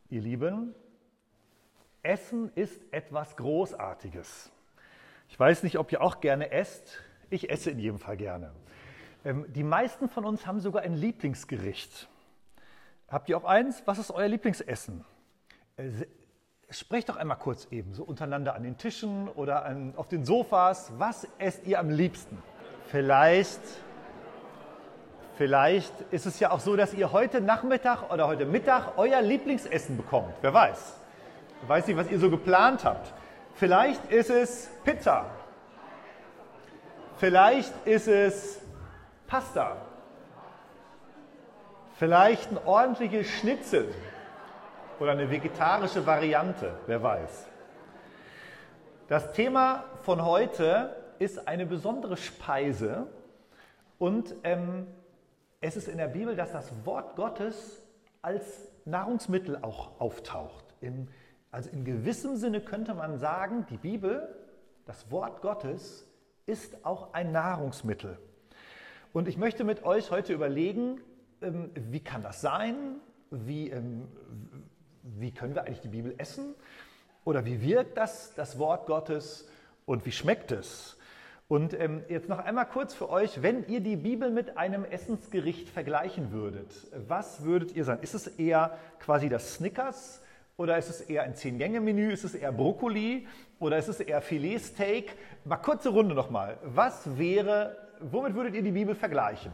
Ihr Lieben, Essen ist etwas Großartiges. Ich weiß nicht, ob ihr auch gerne esst. Ich esse in jedem Fall gerne. Die meisten von uns haben sogar ein Lieblingsgericht. Habt ihr auch eins? Was ist euer Lieblingsessen? Sprecht doch einmal kurz eben, so untereinander an den Tischen oder auf den Sofas. Was esst ihr am liebsten? Vielleicht ist es ja auch so, dass ihr heute Nachmittag oder heute Mittag euer Lieblingsessen bekommt. Wer weiß? Ich weiß nicht, was ihr so geplant habt. Vielleicht ist es Pizza. Vielleicht ist es Pasta. Vielleicht ein ordentliches Schnitzel oder eine vegetarische Variante. Wer weiß? Das Thema von heute ist eine besondere Speise und es ist in der Bibel, dass das Wort Gottes als Nahrungsmittel auch auftaucht. Also in gewissem Sinne könnte man sagen, die Bibel, das Wort Gottes, ist auch ein Nahrungsmittel. Und ich möchte mit euch heute überlegen, wie kann das sein? Wie können wir eigentlich die Bibel essen? Oder wie wirkt das Wort Gottes und wie schmeckt es? Und jetzt noch einmal kurz für euch, wenn ihr die Bibel mit einem Essensgericht vergleichen würdet, was würdet ihr sagen? Ist es eher quasi das Snickers oder ist es eher ein 10-Gänge-Menü? Ist es eher Brokkoli oder ist es eher Filetsteak? Mal kurze Runde nochmal. Womit würdet ihr die Bibel vergleichen?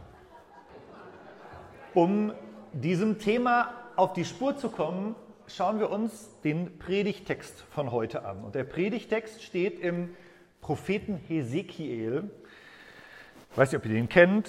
Um diesem Thema auf die Spur zu kommen, schauen wir uns den Predigttext von heute an. Und der Predigttext steht im Propheten Hesekiel. Ich weiß nicht, ob ihr den kennt.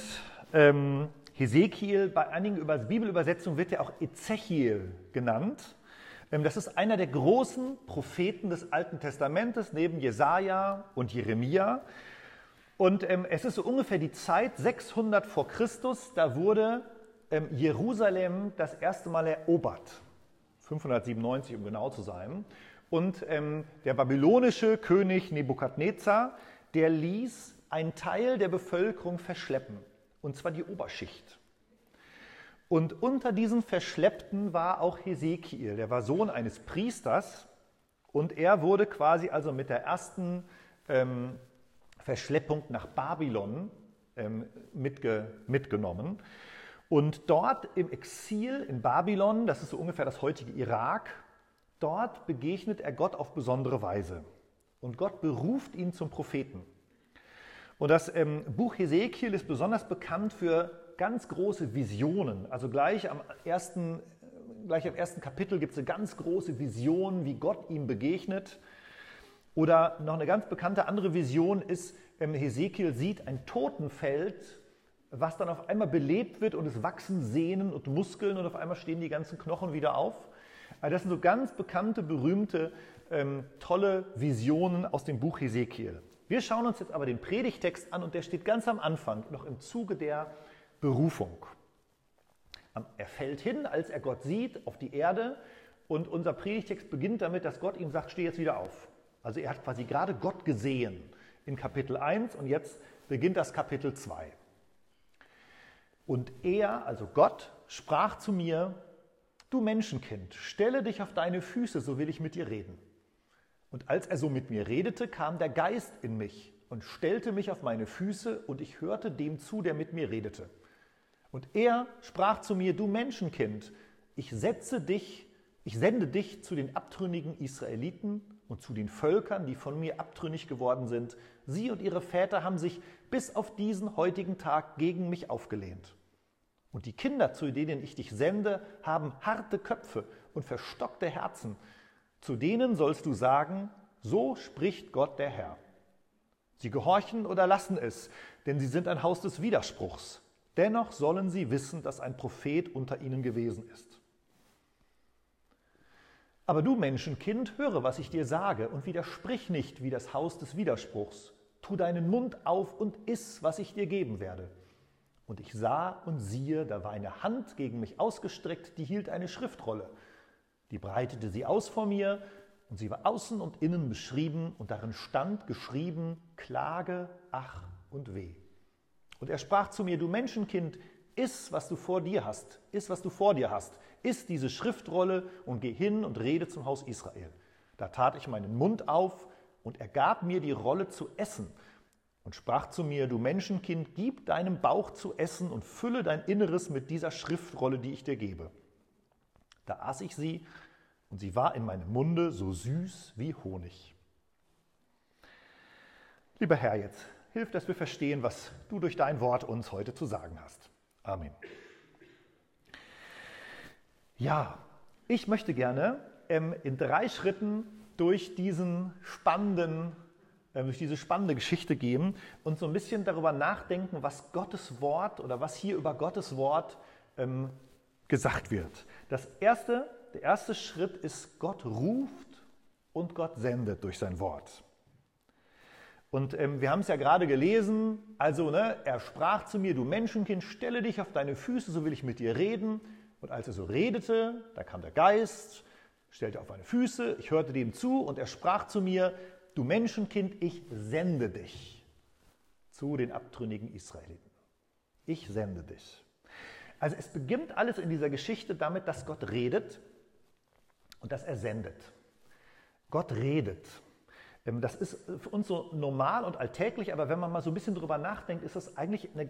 Hesekiel, bei einigen Bibelübersetzungen wird er auch Ezechiel genannt. Das ist einer der großen Propheten des Alten Testamentes, neben Jesaja und Jeremia. Und es ist so ungefähr die Zeit 600 vor Christus, da wurde Jerusalem das erste Mal erobert. 597, um genau zu sein. Und der babylonische König Nebukadnezar, der ließ einen Teil der Bevölkerung verschleppen, und zwar die Oberschicht. Und unter diesen Verschleppten war auch Hesekiel, der war Sohn eines Priesters, und er wurde quasi also mit der ersten Verschleppung nach Babylon mitgenommen. Und dort im Exil in Babylon, das ist so ungefähr das heutige Irak, dort begegnet er Gott auf besondere Weise. Und Gott beruft ihn zum Propheten. Und das Buch Hesekiel ist besonders bekannt für ganz große Visionen. Also gleich am ersten Kapitel gibt es eine ganz große Vision, wie Gott ihm begegnet. Oder noch eine ganz bekannte andere Vision ist, Hesekiel sieht ein Totenfeld, was dann auf einmal belebt wird und es wachsen Sehnen und Muskeln und auf einmal stehen die ganzen Knochen wieder auf. Also das sind so ganz bekannte, berühmte, tolle Visionen aus dem Buch Hesekiel. Wir schauen uns jetzt aber den Predigtext an und der steht ganz am Anfang, noch im Zuge der Berufung. Er fällt hin, als er Gott sieht, auf die Erde, und unser Predigtext beginnt damit, dass Gott ihm sagt, steh jetzt wieder auf. Also er hat quasi gerade Gott gesehen in Kapitel 1 und jetzt beginnt das Kapitel 2. Und er, also Gott, sprach zu mir: Du Menschenkind, stelle dich auf deine Füße, so will ich mit dir reden. Und als er so mit mir redete, kam der Geist in mich und stellte mich auf meine Füße, und ich hörte dem zu, der mit mir redete. Und er sprach zu mir: Du Menschenkind, ich sende dich zu den abtrünnigen Israeliten und zu den Völkern, die von mir abtrünnig geworden sind. Sie und ihre Väter haben sich bis auf diesen heutigen Tag gegen mich aufgelehnt. Und die Kinder, zu denen ich dich sende, haben harte Köpfe und verstockte Herzen. Zu denen sollst du sagen: So spricht Gott der Herr. Sie gehorchen oder lassen es, denn sie sind ein Haus des Widerspruchs. Dennoch sollen sie wissen, dass ein Prophet unter ihnen gewesen ist. Aber du Menschenkind, höre, was ich dir sage, und widersprich nicht wie das Haus des Widerspruchs. Tu deinen Mund auf und iss, was ich dir geben werde. Und ich sah und siehe, da war eine Hand gegen mich ausgestreckt, die hielt eine Schriftrolle. Die breitete sie aus vor mir, und sie war außen und innen beschrieben, und darin stand geschrieben: Klage, Ach und Weh. Und er sprach zu mir: Du Menschenkind, iss, was du vor dir hast, iss, was du vor dir hast, iss diese Schriftrolle und geh hin und rede zum Haus Israel. Da tat ich meinen Mund auf und er gab mir die Rolle zu essen und sprach zu mir, du Menschenkind, gib deinem Bauch zu essen und fülle dein Inneres mit dieser Schriftrolle, die ich dir gebe. Da aß ich sie und sie war in meinem Munde so süß wie Honig. Lieber Herr, jetzt hilf, dass wir verstehen, was du durch dein Wort uns heute zu sagen hast. Amen. Ja, ich möchte gerne in 3 Schritten durch diese spannende Geschichte gehen und so ein bisschen darüber nachdenken, was Gottes Wort oder was hier über Gottes Wort gesagt wird. Der erste Schritt ist, Gott ruft und Gott sendet durch sein Wort. Und wir haben es ja gerade gelesen, also er sprach zu mir, du Menschenkind, stelle dich auf deine Füße, so will ich mit dir reden. Und als er so redete, da kam der Geist, stellte auf meine Füße, ich hörte dem zu und er sprach zu mir, du Menschenkind, ich sende dich zu den abtrünnigen Israeliten. Ich sende dich. Also es beginnt alles in dieser Geschichte damit, dass Gott redet und dass er sendet. Gott redet. Das ist für uns so normal und alltäglich, aber wenn man mal so ein bisschen drüber nachdenkt, ist das eigentlich eine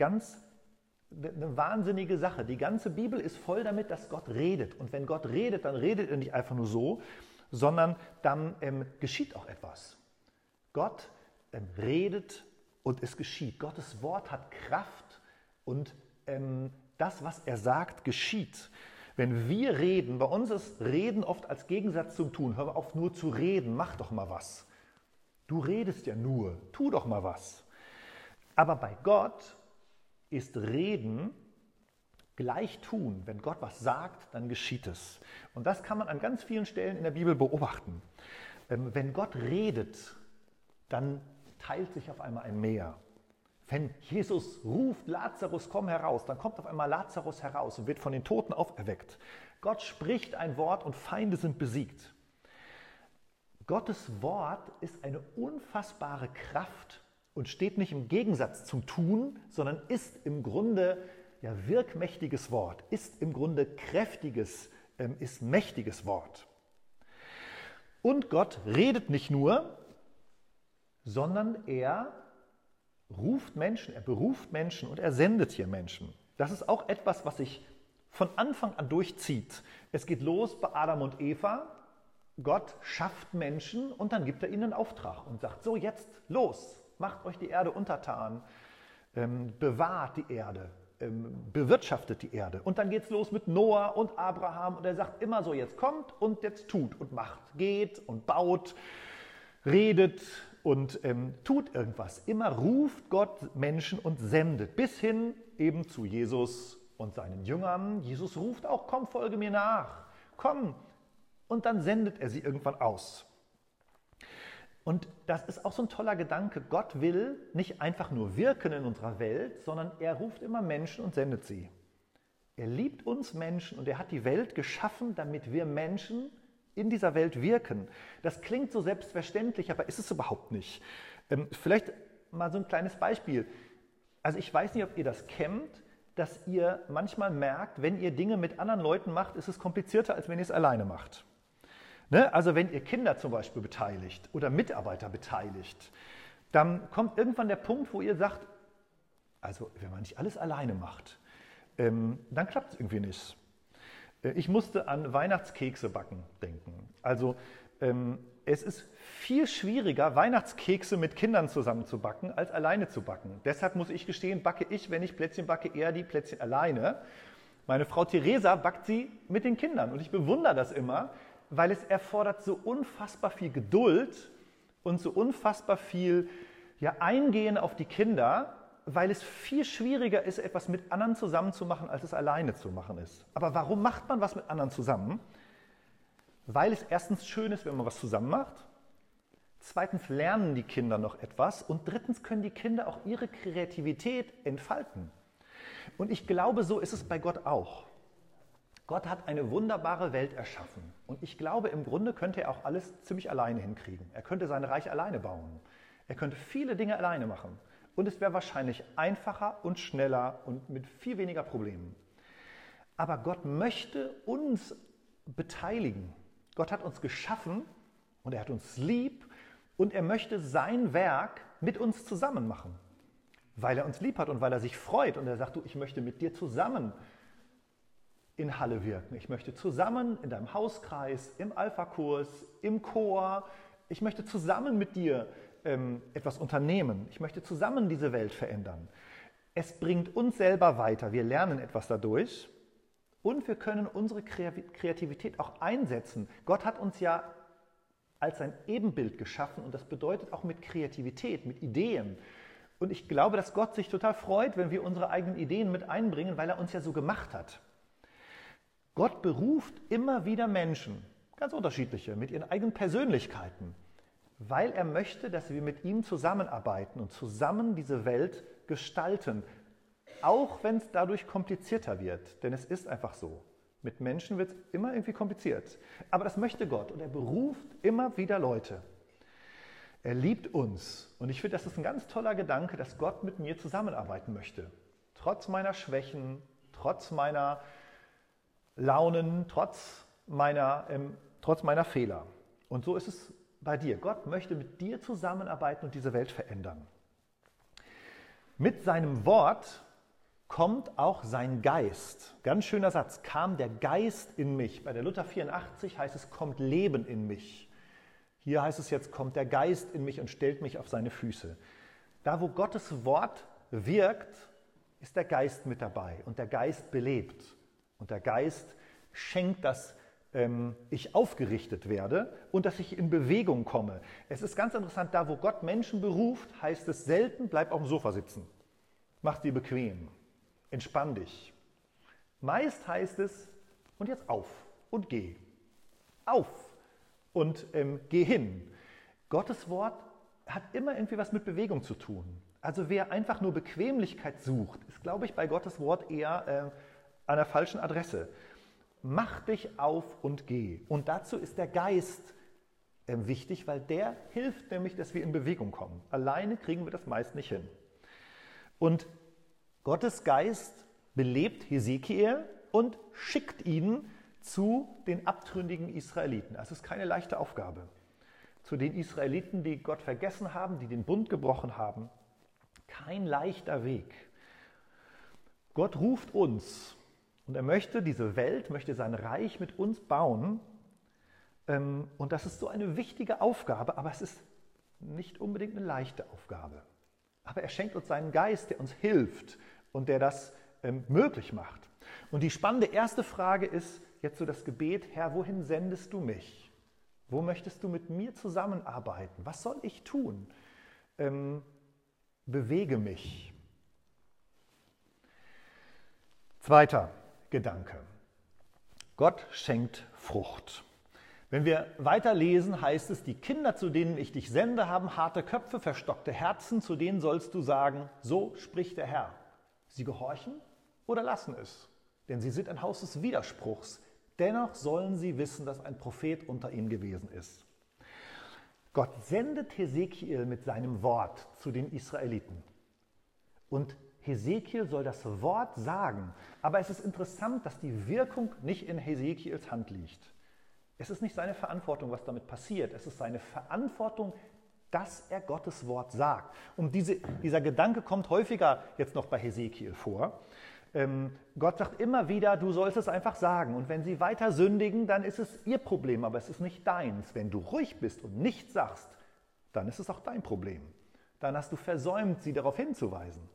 wahnsinnige Sache. Die ganze Bibel ist voll damit, dass Gott redet. Und wenn Gott redet, dann redet er nicht einfach nur so, sondern dann geschieht auch etwas. Gott redet und es geschieht. Gottes Wort hat Kraft und das, was er sagt, geschieht. Wenn wir reden, bei uns ist Reden oft als Gegensatz zum Tun. Hör auf nur zu reden, mach doch mal was. Du redest ja nur, tu doch mal was. Aber bei Gott ist Reden gleich tun. Wenn Gott was sagt, dann geschieht es. Und das kann man an ganz vielen Stellen in der Bibel beobachten. Wenn Gott redet, dann teilt sich auf einmal ein Meer. Wenn Jesus ruft, Lazarus, komm heraus, dann kommt auf einmal Lazarus heraus und wird von den Toten auferweckt. Gott spricht ein Wort und Feinde sind besiegt. Gottes Wort ist eine unfassbare Kraft und steht nicht im Gegensatz zum Tun, sondern ist im Grunde wirkmächtiges Wort, ist im Grunde kräftiges, ist mächtiges Wort. Und Gott redet nicht nur, sondern er ruft Menschen, er beruft Menschen und er sendet hier Menschen. Das ist auch etwas, was sich von Anfang an durchzieht. Es geht los bei Adam und Eva. Gott schafft Menschen und dann gibt er ihnen einen Auftrag und sagt, so jetzt los, macht euch die Erde untertan, bewahrt die Erde, bewirtschaftet die Erde. Und dann geht es los mit Noah und Abraham und er sagt immer so, jetzt kommt und jetzt tut und macht, geht und baut, redet und tut irgendwas. Immer ruft Gott Menschen und sendet, bis hin eben zu Jesus und seinen Jüngern. Jesus ruft auch, komm, folge mir nach, komm. Und dann sendet er sie irgendwann aus. Und das ist auch so ein toller Gedanke. Gott will nicht einfach nur wirken in unserer Welt, sondern er ruft immer Menschen und sendet sie. Er liebt uns Menschen und er hat die Welt geschaffen, damit wir Menschen in dieser Welt wirken. Das klingt so selbstverständlich, aber ist es überhaupt nicht. Vielleicht mal so ein kleines Beispiel. Also ich weiß nicht, ob ihr das kennt, dass ihr manchmal merkt, wenn ihr Dinge mit anderen Leuten macht, ist es komplizierter, als wenn ihr es alleine macht. Also wenn ihr Kinder zum Beispiel beteiligt oder Mitarbeiter beteiligt, dann kommt irgendwann der Punkt, wo ihr sagt, also wenn man nicht alles alleine macht, dann klappt es irgendwie nicht. Ich musste an Weihnachtskekse backen denken. Also es ist viel schwieriger, Weihnachtskekse mit Kindern zusammen zu backen, als alleine zu backen. Deshalb muss ich gestehen, backe ich, wenn ich Plätzchen backe, eher die Plätzchen alleine. Meine Frau Theresa backt sie mit den Kindern und ich bewundere das immer, weil es erfordert so unfassbar viel Geduld und so unfassbar viel Eingehen auf die Kinder, weil es viel schwieriger ist, etwas mit anderen zusammen zu machen, als es alleine zu machen ist. Aber warum macht man was mit anderen zusammen? Weil es erstens schön ist, wenn man was zusammen macht. Zweitens lernen die Kinder noch etwas. Und drittens können die Kinder auch ihre Kreativität entfalten. Und ich glaube, so ist es bei Gott auch. Gott hat eine wunderbare Welt erschaffen. Und ich glaube, im Grunde könnte er auch alles ziemlich alleine hinkriegen. Er könnte sein Reich alleine bauen. Er könnte viele Dinge alleine machen. Und es wäre wahrscheinlich einfacher und schneller und mit viel weniger Problemen. Aber Gott möchte uns beteiligen. Gott hat uns geschaffen und er hat uns lieb und er möchte sein Werk mit uns zusammen machen. Weil er uns lieb hat und weil er sich freut. Und er sagt, du, ich möchte mit dir zusammen in Halle wirken. Ich möchte zusammen in deinem Hauskreis, im Alpha-Kurs, im Chor, ich möchte zusammen mit dir etwas unternehmen. Ich möchte zusammen diese Welt verändern. Es bringt uns selber weiter. Wir lernen etwas dadurch und wir können unsere Kreativität auch einsetzen. Gott hat uns ja als sein Ebenbild geschaffen und das bedeutet auch mit Kreativität, mit Ideen. Und ich glaube, dass Gott sich total freut, wenn wir unsere eigenen Ideen mit einbringen, weil er uns ja so gemacht hat. Gott beruft immer wieder Menschen, ganz unterschiedliche, mit ihren eigenen Persönlichkeiten, weil er möchte, dass wir mit ihm zusammenarbeiten und zusammen diese Welt gestalten, auch wenn es dadurch komplizierter wird. Denn es ist einfach so. Mit Menschen wird es immer irgendwie kompliziert. Aber das möchte Gott und er beruft immer wieder Leute. Er liebt uns. Und ich finde, das ist ein ganz toller Gedanke, dass Gott mit mir zusammenarbeiten möchte. Trotz meiner Schwächen, trotz meiner Launen, trotz meiner Fehler. Und so ist es bei dir. Gott möchte mit dir zusammenarbeiten und diese Welt verändern. Mit seinem Wort kommt auch sein Geist. Ganz schöner Satz. Kam der Geist in mich. Bei der Luther 84 heißt es, kommt Leben in mich. Hier heißt es jetzt, kommt der Geist in mich und stellt mich auf seine Füße. Da, wo Gottes Wort wirkt, ist der Geist mit dabei und der Geist belebt. Und der Geist schenkt, dass ich aufgerichtet werde und dass ich in Bewegung komme. Es ist ganz interessant, da wo Gott Menschen beruft, heißt es selten, bleib auf dem Sofa sitzen. Mach dir bequem. Entspann dich. Meist heißt es, und jetzt auf und geh. Auf und geh hin. Gottes Wort hat immer irgendwie was mit Bewegung zu tun. Also wer einfach nur Bequemlichkeit sucht, ist, glaube ich, bei Gottes Wort eher an der falschen Adresse. Mach dich auf und geh. Und dazu ist der Geist wichtig, weil der hilft nämlich, dass wir in Bewegung kommen. Alleine kriegen wir das meist nicht hin. Und Gottes Geist belebt Hesekiel und schickt ihn zu den abtrünnigen Israeliten. Das ist keine leichte Aufgabe. Zu den Israeliten, die Gott vergessen haben, die den Bund gebrochen haben. Kein leichter Weg. Gott ruft uns und er möchte diese Welt, möchte sein Reich mit uns bauen. Und das ist so eine wichtige Aufgabe, aber es ist nicht unbedingt eine leichte Aufgabe. Aber er schenkt uns seinen Geist, der uns hilft und der das möglich macht. Und die spannende erste Frage ist jetzt so das Gebet, Herr, wohin sendest du mich? Wo möchtest du mit mir zusammenarbeiten? Was soll ich tun? Bewege mich. Zweiter Gedanke. Gott schenkt Frucht. Wenn wir weiterlesen, heißt es, die Kinder, zu denen ich dich sende, haben harte Köpfe, verstockte Herzen, zu denen sollst du sagen, so spricht der Herr. Sie gehorchen oder lassen es, denn sie sind ein Haus des Widerspruchs. Dennoch sollen sie wissen, dass ein Prophet unter ihnen gewesen ist. Gott sendet Hesekiel mit seinem Wort zu den Israeliten. Und Hesekiel soll das Wort sagen. Aber es ist interessant, dass die Wirkung nicht in Hesekiels Hand liegt. Es ist nicht seine Verantwortung, was damit passiert. Es ist seine Verantwortung, dass er Gottes Wort sagt. Und dieser Gedanke kommt häufiger jetzt noch bei Hesekiel vor. Gott sagt immer wieder, du sollst es einfach sagen. Und wenn sie weiter sündigen, dann ist es ihr Problem, aber es ist nicht deins. Wenn du ruhig bist und nichts sagst, dann ist es auch dein Problem. Dann hast du versäumt, sie darauf hinzuweisen.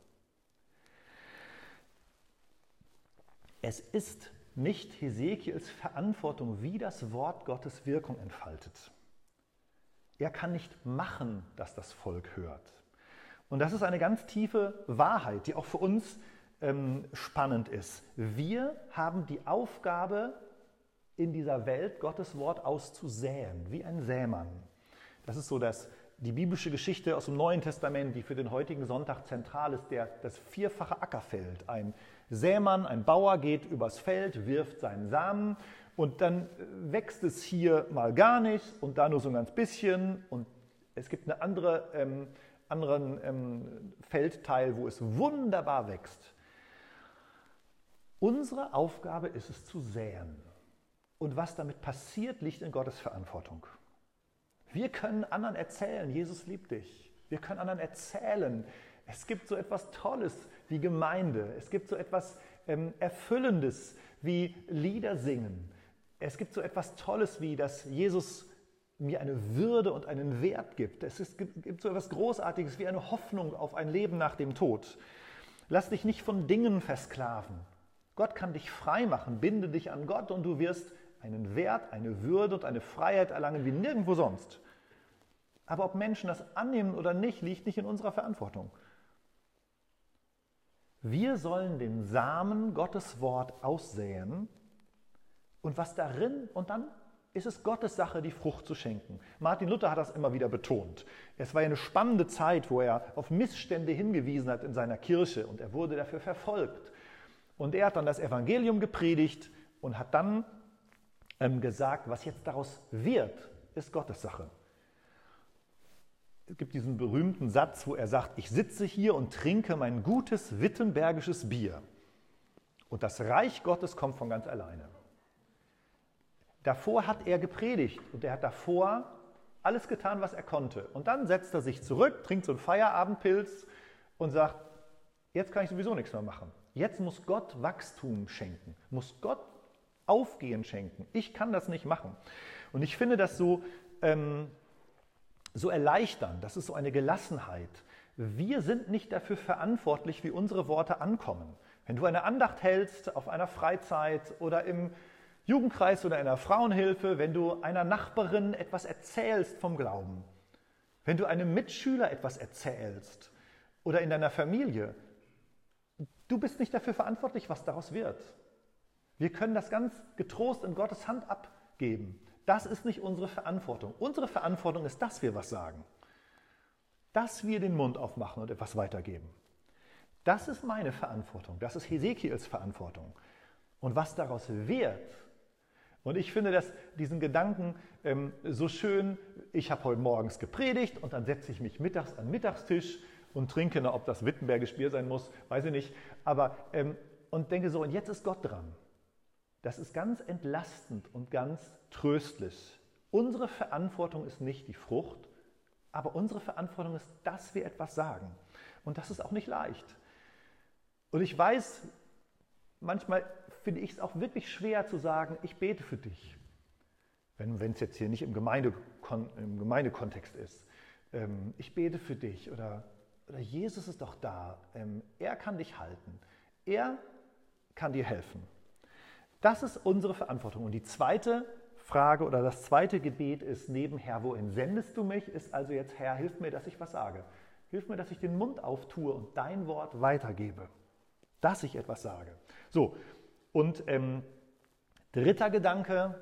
Es ist nicht Hesekiels Verantwortung, wie das Wort Gottes Wirkung entfaltet. Er kann nicht machen, dass das Volk hört. Und das ist eine ganz tiefe Wahrheit, die auch für uns spannend ist. Wir haben die Aufgabe, in dieser Welt Gottes Wort auszusäen, wie ein Sämann. Das ist so die biblische Geschichte aus dem Neuen Testament, die für den heutigen Sonntag zentral ist, das vierfache Ackerfeld. Ein Sämann, ein Bauer geht übers Feld, wirft seinen Samen und dann wächst es hier mal gar nicht und da nur so ein ganz bisschen und es gibt eine andere anderen Feldteil, wo es wunderbar wächst. Unsere Aufgabe ist es zu säen. Und was damit passiert, liegt in Gottes Verantwortung. Wir können anderen erzählen, Jesus liebt dich. Wir können anderen erzählen, es gibt so etwas Tolles wie Gemeinde. Es gibt so etwas Erfüllendes wie Lieder singen. Es gibt so etwas Tolles wie, dass Jesus mir eine Würde und einen Wert gibt. Gibt so etwas Großartiges wie eine Hoffnung auf ein Leben nach dem Tod. Lass dich nicht von Dingen versklaven. Gott kann dich frei machen. Binde dich an Gott und du wirst einen Wert, eine Würde und eine Freiheit erlangen wie nirgendwo sonst. Aber ob Menschen das annehmen oder nicht, liegt nicht in unserer Verantwortung. Wir sollen den Samen Gottes Wort aussäen und was darin, und dann ist es Gottes Sache, die Frucht zu schenken. Martin Luther hat das immer wieder betont. Es war ja eine spannende Zeit, wo er auf Missstände hingewiesen hat in seiner Kirche und er wurde dafür verfolgt. Und er hat dann das Evangelium gepredigt und hat dann gesagt, was jetzt daraus wird, ist Gottes Sache. Es gibt diesen berühmten Satz, wo er sagt, ich sitze hier und trinke mein gutes wittenbergisches Bier. Und das Reich Gottes kommt von ganz alleine. Davor hat er gepredigt und er hat davor alles getan, was er konnte. Und dann setzt er sich zurück, trinkt so einen Feierabendpilz und sagt, jetzt kann ich sowieso nichts mehr machen. Jetzt muss Gott Wachstum schenken, muss Gott Aufgehen schenken. Ich kann das nicht machen. Und ich finde das so erleichternd, das ist so eine Gelassenheit. Wir sind nicht dafür verantwortlich, wie unsere Worte ankommen. Wenn du eine Andacht hältst auf einer Freizeit oder im Jugendkreis oder in einer Frauenhilfe, wenn du einer Nachbarin etwas erzählst vom Glauben, wenn du einem Mitschüler etwas erzählst oder in deiner Familie, du bist nicht dafür verantwortlich, was daraus wird. Wir können das ganz getrost in Gottes Hand abgeben. Das ist nicht unsere Verantwortung. Unsere Verantwortung ist, dass wir was sagen. Dass wir den Mund aufmachen und etwas weitergeben. Das ist meine Verantwortung. Das ist Hesekiels Verantwortung. Und was daraus wird, und ich finde diesen Gedanken so schön, ich habe heute morgens gepredigt und dann setze ich mich mittags an den Mittagstisch und trinke, ob das Wittenbergisch Bier sein muss, weiß ich nicht, aber und denke so, und jetzt ist Gott dran. Das ist ganz entlastend und ganz tröstlich. Unsere Verantwortung ist nicht die Frucht, aber unsere Verantwortung ist, dass wir etwas sagen. Und das ist auch nicht leicht. Und ich weiß, manchmal finde ich es auch wirklich schwer zu sagen, ich bete für dich. Wenn es jetzt hier nicht im Gemeindekontext ist. Ich bete für dich oder Jesus ist doch da. Er kann dich halten. Er kann dir helfen. Das ist unsere Verantwortung. Und die zweite Frage oder das zweite Gebet ist neben Herr, wohin sendest du mich? Ist also jetzt Herr, hilf mir, dass ich was sage. Hilf mir, dass ich den Mund auftue und dein Wort weitergebe. Dass ich etwas sage. So, und dritter Gedanke,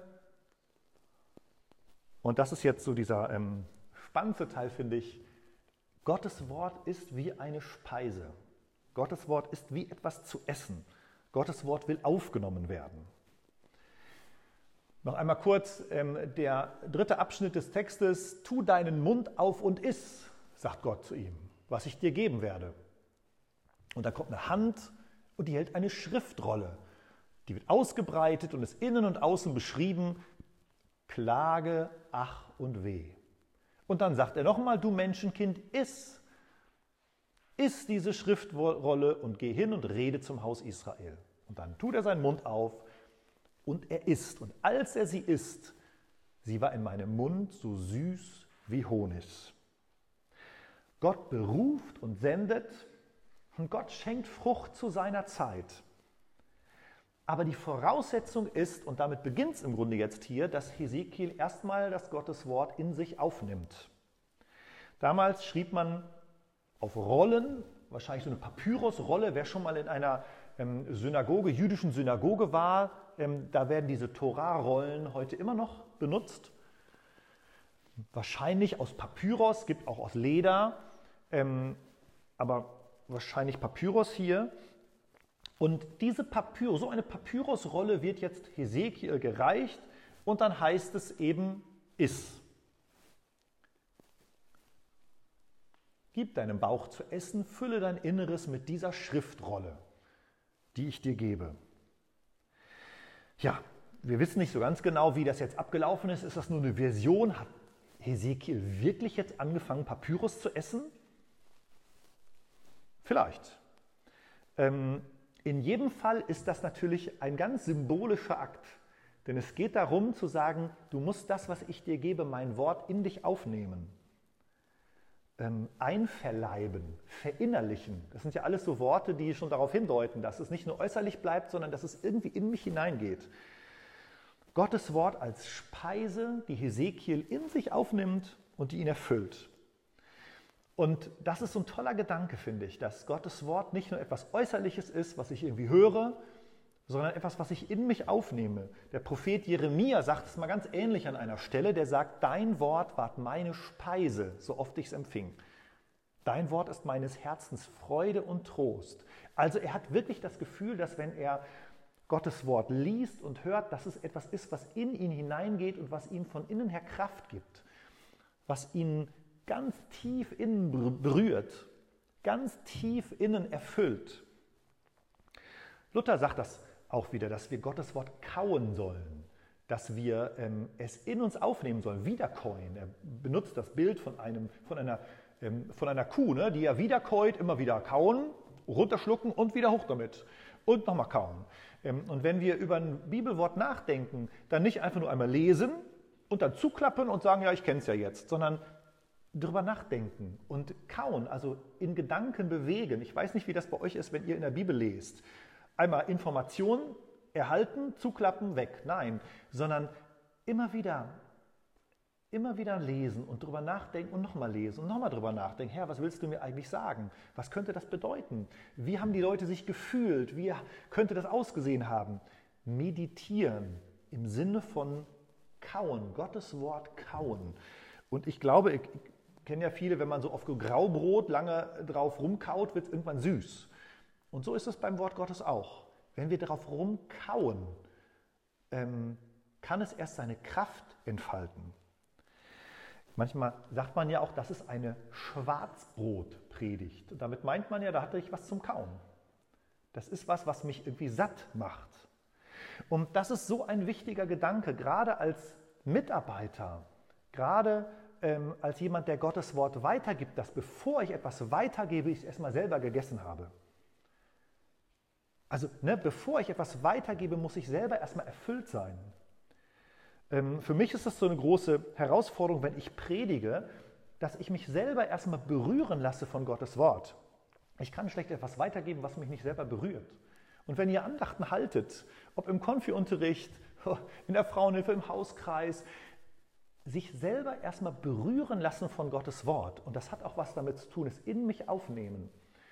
und das ist jetzt so dieser spannendste Teil, finde ich, Gottes Wort ist wie eine Speise. Gottes Wort ist wie etwas zu essen. Gottes Wort will aufgenommen werden. Noch einmal kurz, der dritte Abschnitt des Textes, tu deinen Mund auf und iss, sagt Gott zu ihm, was ich dir geben werde. Und da kommt eine Hand und die hält eine Schriftrolle. Die wird ausgebreitet und ist innen und außen beschrieben, Klage, Ach und Weh. Und dann sagt er nochmal, du Menschenkind, iss diese Schriftrolle und geh hin und rede zum Haus Israel. Und dann tut er seinen Mund auf und er isst. Und als er sie isst, sie war in meinem Mund so süß wie Honig. Gott beruft und sendet und Gott schenkt Frucht zu seiner Zeit. Aber die Voraussetzung ist, und damit beginnt es im Grunde jetzt hier, dass Hesekiel erstmal das Gotteswort in sich aufnimmt. Damals schrieb man auf Rollen, wahrscheinlich so eine Papyrusrolle, wer schon mal in einer Synagoge, jüdischen Synagoge war, da werden diese Torah-Rollen heute immer noch benutzt. Wahrscheinlich aus Papyrus, gibt auch aus Leder, aber wahrscheinlich Papyrus hier. Und so eine Papyrusrolle wird jetzt Hesekiel gereicht und dann heißt es eben, iss. Gib deinem Bauch zu essen, fülle dein Inneres mit dieser Schriftrolle, die ich dir gebe. Ja, wir wissen nicht so ganz genau, wie das jetzt abgelaufen ist. Ist das nur eine Version? Hat Hesekiel wirklich jetzt angefangen, Papyrus zu essen? Vielleicht. In jedem Fall ist das natürlich ein ganz symbolischer Akt. Denn es geht darum zu sagen, du musst das, was ich dir gebe, mein Wort in dich aufnehmen. Einverleiben, verinnerlichen. Das sind ja alles so Worte, die schon darauf hindeuten, dass es nicht nur äußerlich bleibt, sondern dass es irgendwie in mich hineingeht. Gottes Wort als Speise, die Hesekiel in sich aufnimmt und die ihn erfüllt. Und das ist so ein toller Gedanke, finde ich, dass Gottes Wort nicht nur etwas Äußerliches ist, was ich irgendwie höre, sondern etwas, was ich in mich aufnehme. Der Prophet Jeremia sagt es mal ganz ähnlich an einer Stelle, der sagt, dein Wort ward meine Speise, so oft ich es empfing. Dein Wort ist meines Herzens Freude und Trost. Also er hat wirklich das Gefühl, dass wenn er Gottes Wort liest und hört, dass es etwas ist, was in ihn hineingeht und was ihm von innen her Kraft gibt, was ihn ganz tief innen berührt, ganz tief innen erfüllt. Luther sagt das auch wieder, dass wir Gottes Wort kauen sollen, dass wir es in uns aufnehmen sollen, wiederkäuen. Er benutzt das Bild von einer Kuh, ne, die ja wiederkäut, immer wieder kauen, runterschlucken und wieder hoch damit und nochmal kauen. Und wenn wir über ein Bibelwort nachdenken, dann nicht einfach nur einmal lesen und dann zuklappen und sagen, ja, ich kenne es ja jetzt, sondern drüber nachdenken und kauen, also in Gedanken bewegen. Ich weiß nicht, wie das bei euch ist, wenn ihr in der Bibel lest. Einmal Informationen erhalten, zuklappen, weg. Nein, sondern immer wieder lesen und drüber nachdenken und nochmal lesen und nochmal drüber nachdenken. Herr, was willst du mir eigentlich sagen? Was könnte das bedeuten? Wie haben die Leute sich gefühlt? Wie könnte das ausgesehen haben? Meditieren im Sinne von kauen, Gottes Wort kauen. Und ich glaube, ich kenne ja viele, wenn man so auf Graubrot lange drauf rumkaut, wird es irgendwann süß. Und so ist es beim Wort Gottes auch. Wenn wir darauf rumkauen, kann es erst seine Kraft entfalten. Manchmal sagt man ja auch, das ist eine Schwarzbrotpredigt. Und damit meint man ja, da hatte ich was zum Kauen. Das ist was, was mich irgendwie satt macht. Und das ist so ein wichtiger Gedanke, gerade als Mitarbeiter, gerade als jemand, der Gottes Wort weitergibt, dass bevor ich etwas weitergebe, ich es erstmal selber gegessen habe. Also bevor ich etwas weitergebe, muss ich selber erstmal erfüllt sein. Für mich ist das so eine große Herausforderung, wenn ich predige, dass ich mich selber erstmal berühren lasse von Gottes Wort. Ich kann schlecht etwas weitergeben, was mich nicht selber berührt. Und wenn ihr Andachten haltet, ob im Konfi-Unterricht, in der Frauenhilfe, im Hauskreis, sich selber erstmal berühren lassen von Gottes Wort. Und das hat auch was damit zu tun, es in mich aufnehmen.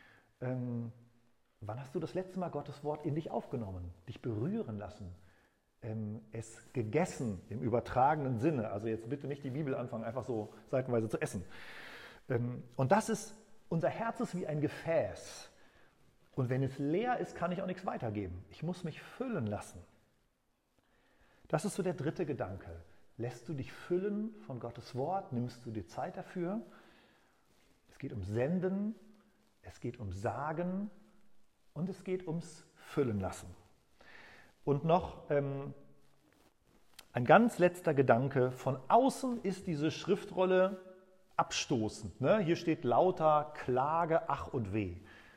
Wann hast du das letzte Mal Gottes Wort in dich aufgenommen, dich berühren lassen? Es gegessen im übertragenen Sinne. Also jetzt bitte nicht die Bibel anfangen, einfach so seitenweise zu essen. Und das ist, unser Herz ist wie ein Gefäß. Und wenn es leer ist, kann ich auch nichts weitergeben. Ich muss mich füllen lassen. Das ist so der dritte Gedanke. Lässt du dich füllen von Gottes Wort? Nimmst du dir Zeit dafür? Es geht um Senden, es geht um Sagen und es geht ums Füllen lassen. Und noch ein ganz letzter Gedanke. Von außen ist diese Schriftrolle abstoßend. Ne? Hier steht lauter Klage, Ach und Weh.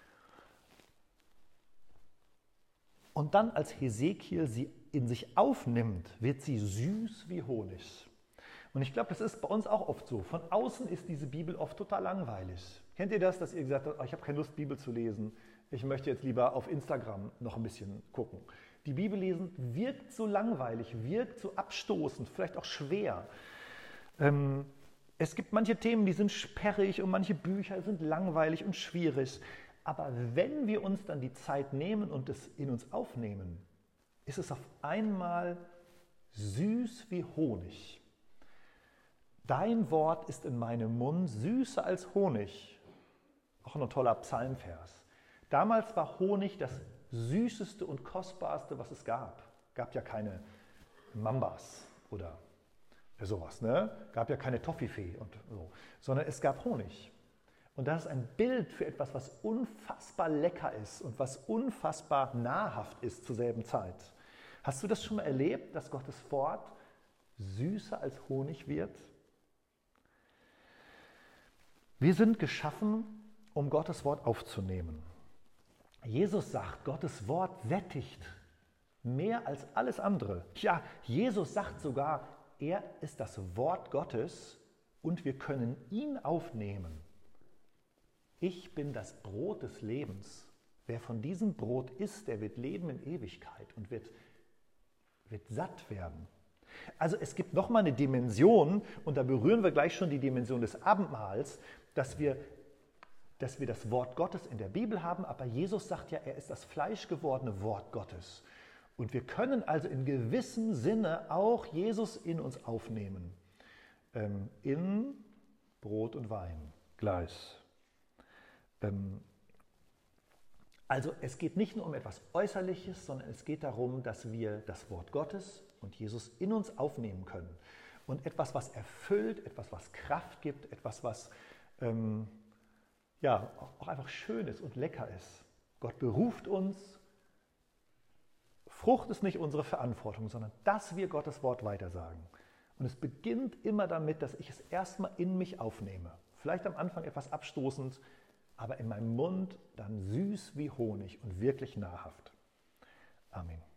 Und dann, als Hesekiel sie in sich aufnimmt, wird sie süß wie Honig. Und ich glaube, das ist bei uns auch oft so. Von außen ist diese Bibel oft total langweilig. Kennt ihr das, dass ihr gesagt habt, oh, ich habe keine Lust, Bibel zu lesen. Ich möchte jetzt lieber auf Instagram noch ein bisschen gucken. Die Bibel lesen wirkt so langweilig, wirkt so abstoßend, vielleicht auch schwer. Es gibt manche Themen, die sind sperrig und manche Bücher sind langweilig und schwierig. Aber wenn wir uns dann die Zeit nehmen und es in uns aufnehmen, ist es auf einmal süß wie Honig. Dein Wort ist in meinem Mund süßer als Honig. Auch ein toller Psalmvers. Damals war Honig das süßeste und kostbarste, was es gab. Gab ja keine Mambas oder sowas, ne? Gab ja keine Toffifee und so, sondern es gab Honig. Und das ist ein Bild für etwas, was unfassbar lecker ist und was unfassbar nahrhaft ist zur selben Zeit. Hast du das schon mal erlebt, dass Gottes Wort süßer als Honig wird? Wir sind geschaffen, um Gottes Wort aufzunehmen. Jesus sagt, Gottes Wort sättigt mehr als alles andere. Ja, Jesus sagt sogar, er ist das Wort Gottes und wir können ihn aufnehmen. Ich bin das Brot des Lebens. Wer von diesem Brot isst, der wird leben in Ewigkeit und wird satt werden. Also es gibt nochmal eine Dimension, und da berühren wir gleich schon die Dimension des Abendmahls, dass wir das Wort Gottes in der Bibel haben, aber Jesus sagt ja, er ist das fleischgewordene Wort Gottes. Und wir können also in gewissem Sinne auch Jesus in uns aufnehmen. In Brot und Wein gleich. Also es geht nicht nur um etwas Äußerliches, sondern es geht darum, dass wir das Wort Gottes und Jesus in uns aufnehmen können. Und etwas, was erfüllt, etwas, was Kraft gibt, etwas, was auch einfach schön ist und lecker ist. Gott beruft uns. Frucht ist nicht unsere Verantwortung, sondern dass wir Gottes Wort weitersagen. Und es beginnt immer damit, dass ich es erstmal in mich aufnehme. Vielleicht am Anfang etwas abstoßend, aber in meinem Mund dann süß wie Honig und wirklich nahrhaft. Amen.